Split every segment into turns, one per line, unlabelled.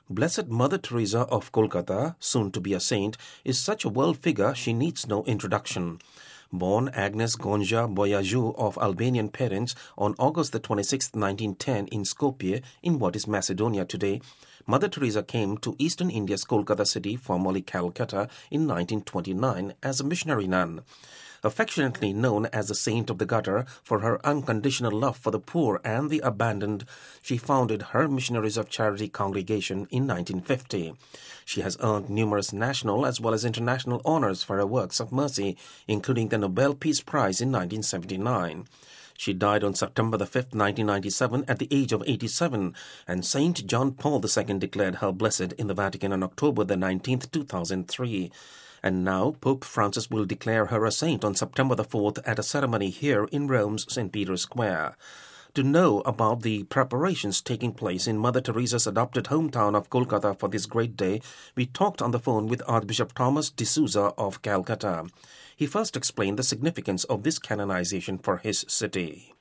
Blessed Mother Teresa of Kolkata, soon to be a saint, is such a world figure she needs no introduction. Born Agnes Gonja Boiajou of Albanian parents on August the 26th, 1910 in Skopje, in what is Macedonia today, Mother Teresa came to eastern India's Kolkata city, formerly Calcutta, in 1929 as a missionary nun. Affectionately known as the Saint of the Gutter for her unconditional love for the poor and the abandoned, she founded her Missionaries of Charity congregation in 1950. She has earned numerous national as well as international honors for her works of mercy, including the Nobel Peace Prize in 1979. She died on September the 5th, 1997, at the age of 87, and Saint John Paul II declared her blessed in the Vatican on October the 19th, 2003. And now Pope Francis will declare her a saint on September the 4th at a ceremony here in Rome's St. Peter's Square. To know about the preparations taking place in Mother Teresa's adopted hometown of Kolkata for this great day, we talked on the phone with Archbishop Thomas D'Souza of Calcutta. He first explained the significance of this canonization for his city.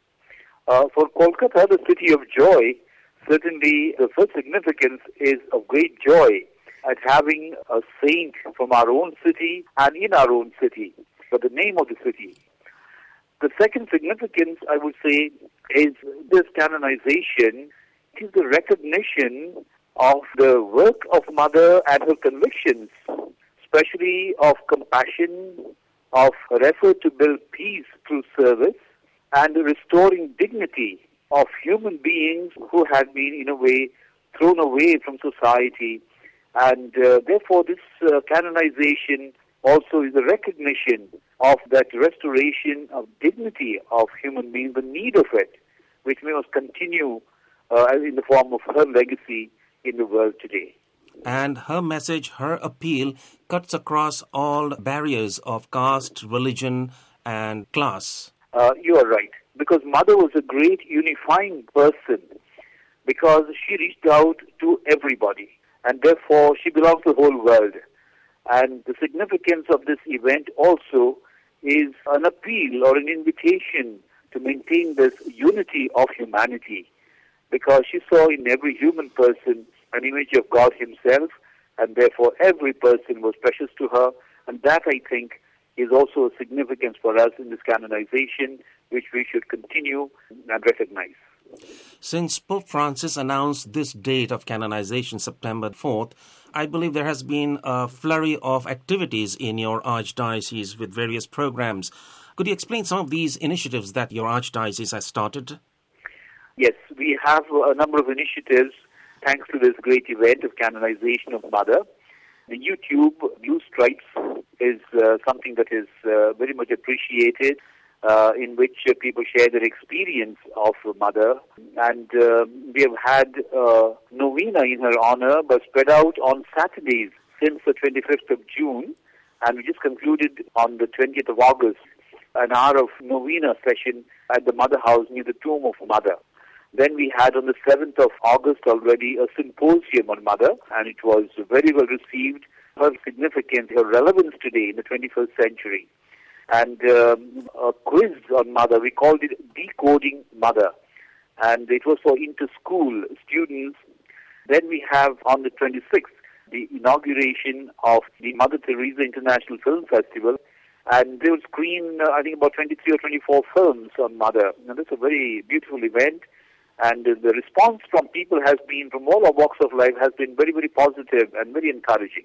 For Kolkata, the city of joy, certainly the first significance is of great joy at having a saint from our own city and in our own city, but the name of the city. The second significance, I would say, is this canonization is the recognition of the work of Mother and her convictions, especially of compassion, of her effort to build peace through service, and the restoring dignity of human beings who had been, in a way, thrown away from society. And therefore, this canonization also is a recognition of that restoration of dignity of human beings, the need of it, which we must continue in the form of her legacy in the world today.
And her message, her appeal, cuts across all barriers of caste, religion, and class.
You are right, because Mother was a great unifying person, because she reached out to everybody. And therefore, she belongs to the whole world. And the significance of this event also is an appeal or an invitation to maintain this unity of humanity, because she saw in every human person an image of God Himself, and therefore every person was precious to her. And that, I think, is also a significance for us in this canonization, which we should continue and recognize.
Since Pope Francis announced this date of canonization, September 4th, I believe there has been a flurry of activities in your archdiocese with various programs. Could you explain some of these initiatives that your archdiocese has started?
Yes, we have a number of initiatives thanks to this great event of canonization of Mother. The YouTube Blue Stripes is something that is very much appreciated, in which people share their experience of Mother. And we have had a novena in her honor, but spread out on Saturdays since the 25th of June. And we just concluded on the 20th of August, an hour of novena session at the Mother House near the tomb of Mother. Then we had on the 7th of August already a symposium on Mother, and it was very well received, her significance, her relevance today in the 21st century. And a quiz on Mother, we called it Decoding Mother, and it was for inter-school students. Then we have on the 26th, the inauguration of the Mother Teresa International Film Festival, and they will screen, I think, about 23 or 24 films on Mother. Now, that's a very beautiful event. And the response from people has been, from all our walks of life, has been very, very positive and very encouraging.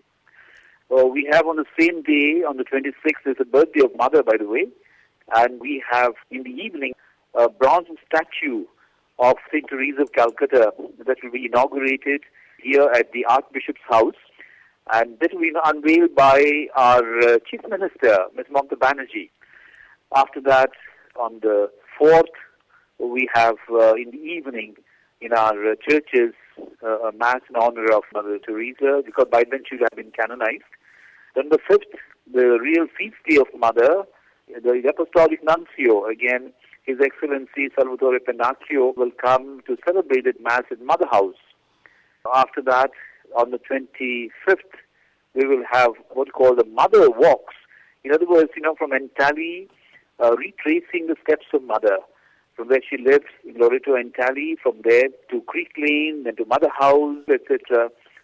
We have on the same day, on the 26th, is the birthday of Mother, by the way. And we have, in the evening, a bronze statue of St. Teresa of Calcutta that will be inaugurated here at the Archbishop's house. And that will be unveiled by our Chief Minister, Ms. Mamata Banerjee. After that, on the 4th, we have in the evening in our churches a Mass in honor of Mother Teresa, because by then she would have been canonized. Then the 5th, the real feast day of Mother, the Apostolic Nuncio, again, His Excellency Salvatore Pennacchio, will come to celebrate that Mass at Mother House. After that, on the 25th, we will have what's called the Mother Walks. In other words, from Entally, retracing the steps of Mother, from where she lives in Loreto Entally, from there to Creek Lane, then to Mother House, etc.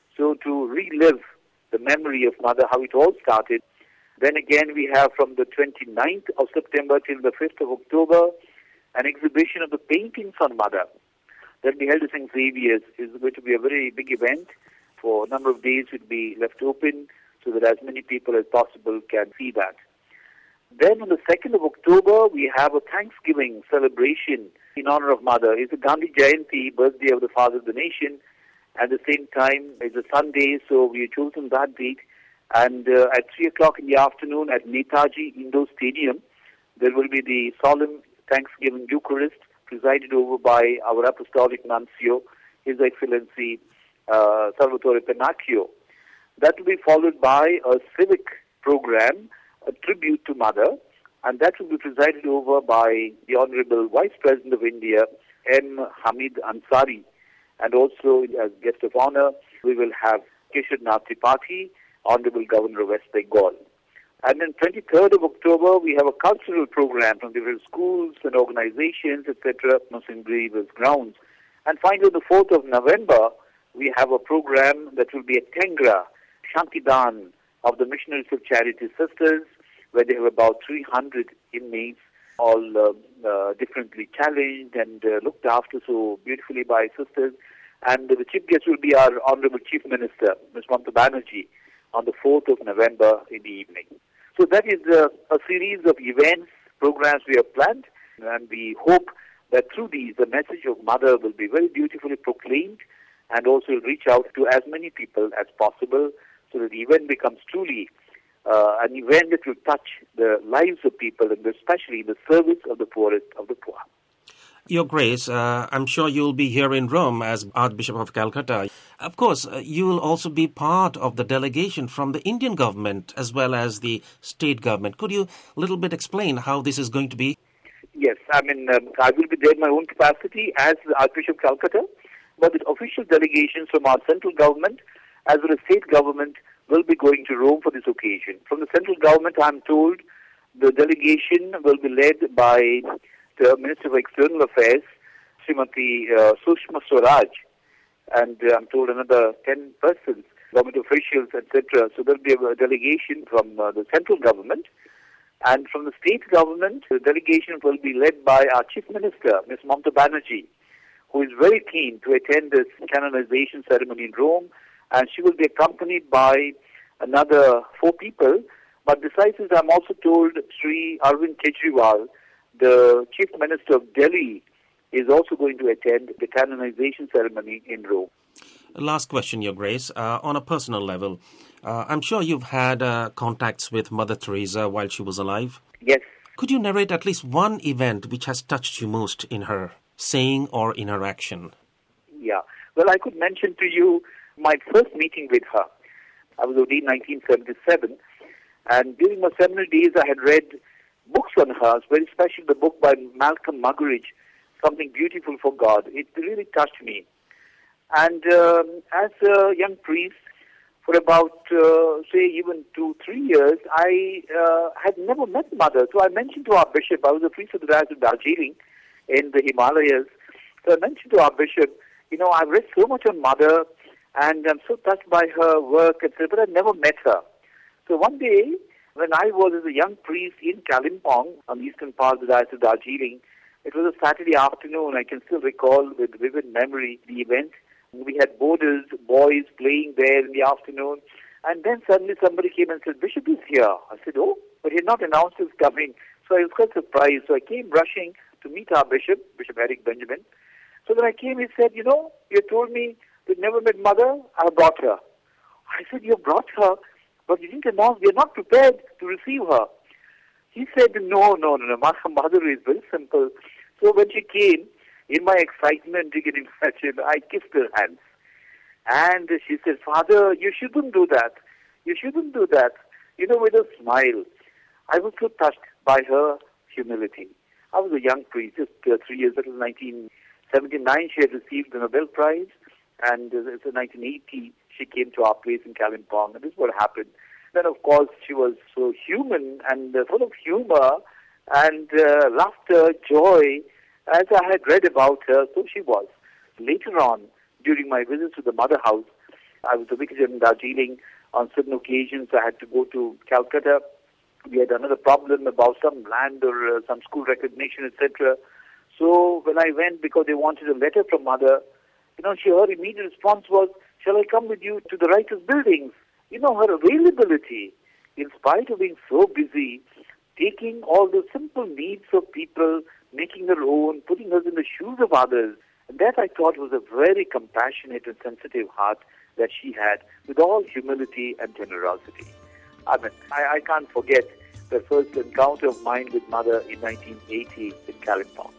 So to relive the memory of Mother, how it all started. Then again, we have from the 29th of September till the 5th of October, an exhibition of the paintings on Mother that will be held at St. Xavier's. Is going to be a very big event. For a number of days it will be left open so that as many people as possible can see that. Then on the 2nd of October, we have a Thanksgiving celebration in honor of Mother. It's a Gandhi Jayanti, birthday of the Father of the Nation. At the same time, it's a Sunday, so we have chosen that date. And at 3 o'clock in the afternoon at Netaji Indoor Stadium, there will be the solemn Thanksgiving Eucharist presided over by our Apostolic Nuncio, His Excellency Salvatore Pennacchio. That will be followed by a civic program, a tribute to Mother, and that will be presided over by the Honorable Vice President of India, M. Hamid Ansari. And also, as guest of honor, we will have Keshar Nath Tripathi, Honorable Governor of West Bengal. And then 23rd of October, we have a cultural program from different schools and organizations, etc., on St. Xavier's grounds. And finally, on the 4th of November, we have a program that will be at Tengra, Shantidan of the Missionaries of Charity Sisters, where they have about 300 inmates, all differently challenged and looked after so beautifully by sisters. And the chief guest will be our Honorable Chief Minister, Ms. Mamata Banerjee, on the 4th of November in the evening. So that is a series of events, programs we have planned, and we hope that through these, the message of Mother will be very beautifully proclaimed and also reach out to as many people as possible so that the event becomes truly an event that will touch the lives of people and especially the service of the poorest of the poor.
Your Grace, I'm sure you'll be here in Rome as Archbishop of Calcutta. Of course, you'll also be part of the delegation from the Indian government as well as the state government. Could you a little bit explain how this is going to be?
Yes, I will be there in my own capacity as the Archbishop of Calcutta, but the official delegations from our central government as well as state government will be going to Rome for this occasion. From the central government, I'm told the delegation will be led by the Minister of External Affairs, Srimati Sushma Swaraj, and I'm told another 10 persons, government officials, etc. So there will be a delegation from the central government. And from the state government, the delegation will be led by our Chief Minister, Ms. Mamata Banerjee, who is very keen to attend this canonization ceremony in Rome. And she will be accompanied by another 4 people. But besides this, I'm also told Sri Arvind Kejriwal, the Chief Minister of Delhi, is also going to attend the canonization ceremony in Rome.
Last question, Your Grace. On a personal level, I'm sure you've had contacts with Mother Teresa while she was alive.
Yes.
Could you narrate at least one event which has touched you most in her saying or in her action?
Yeah. Well, I could mention to you my first meeting with her. I was ordained in 1977, and during my seminary days, I had read books on her, very especially the book by Malcolm Muggeridge, Something Beautiful for God. It really touched me. And as a young priest, for about, even 2-3 years, I had never met Mother. So I mentioned to our bishop, I was a priest of the Diocese of Darjeeling in the Himalayas. So I mentioned to our bishop, I've read so much on Mother, and I'm so touched by her work, etc., but I never met her. So one day, when I was as a young priest in Kalimpong, on the eastern part of the Diocese of Darjeeling, it was a Saturday afternoon. I can still recall with vivid memory the event. We had boarders, boys playing there in the afternoon. And then suddenly somebody came and said, "Bishop is here." I said, "Oh," but he had not announced his coming. So I was quite surprised. So I came rushing to meet our bishop, Bishop Eric Benjamin. So when I came, he said, "You told me you'd never met Mother. I brought her." I said, "You brought her? But you didn't announce, we are not prepared to receive her." He said, No. Mother is very simple. So when she came, in my excitement, you can imagine, I kissed her hands. And she said, "Father, you shouldn't do that. You shouldn't do that." With a smile. I was so touched by her humility. I was a young priest, just 3 years, that was 1979, she had received the Nobel Prize. And in 1980, she came to our place in Kalimpong, and this is what happened. Then, of course, she was so human and full of humor and laughter, joy. As I had read about her, so she was. Later on, during my visits to the Mother House, I was a vicar in Darjeeling. On certain occasions, I had to go to Calcutta. We had another problem about some land or some school recognition, etc. So when I went, because they wanted a letter from Mother, her immediate response was, "Shall I come with you to the writers' buildings?" Her availability, in spite of being so busy, taking all the simple needs of people, making her own, putting us in the shoes of others. And that I thought was a very compassionate and sensitive heart that she had, with all humility and generosity. I can't forget the first encounter of mine with Mother in 1980 in Kalimpong.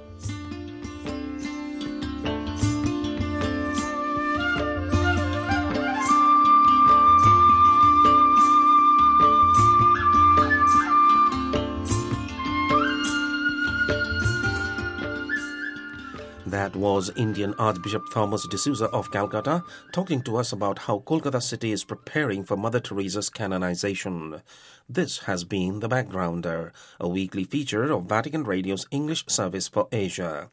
That was Indian Archbishop Thomas D'Souza of Calcutta talking to us about how Kolkata city is preparing for Mother Teresa's canonization. This has been The Backgrounder, a weekly feature of Vatican Radio's English service for Asia.